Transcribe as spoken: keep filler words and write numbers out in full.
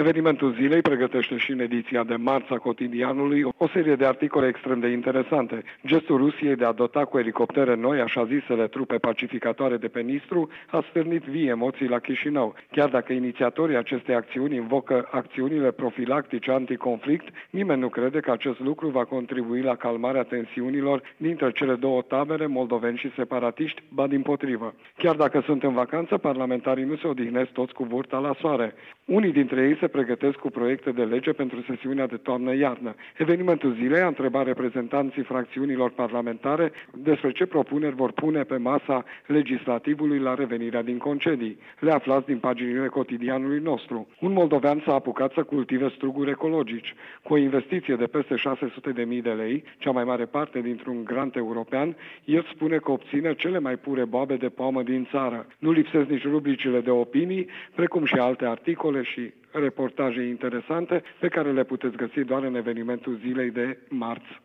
Evenimentul zilei pregătește și în ediția de marți a Cotidianului o serie de articole extrem de interesante. Gestul Rusiei de a dota cu elicoptere noi așa zisele trupe pacificatoare de pe Nistru a stârnit vii emoții la Chișinău. Chiar dacă inițiatorii acestei acțiuni invocă acțiunile profilactice anticonflict, nimeni nu crede că acest lucru va contribui la calmarea tensiunilor dintre cele două tabere, moldoveni și separatiști, ba dimpotrivă. Chiar dacă sunt în vacanță, parlamentarii nu se odihnesc toți cu burta la soare. Unii dintre ei se pregătesc cu proiecte de lege pentru sesiunea de toamnă-iarnă. Evenimentul zilei a întrebat reprezentanții fracțiunilor parlamentare despre ce propuneri vor pune pe masa legislativului la revenirea din concedii. Le aflați din paginile Cotidianului nostru. Un moldovean s-a apucat să cultive struguri ecologici. Cu o investiție de peste șase sute de mii de lei, cea mai mare parte dintr-un grant european, el spune că obține cele mai pure boabe de poamă din țară. Nu lipsesc nici rubricile de opinii, precum și alte articole și reportaje interesante pe care le puteți găsi doar în evenimentul zilei de marți.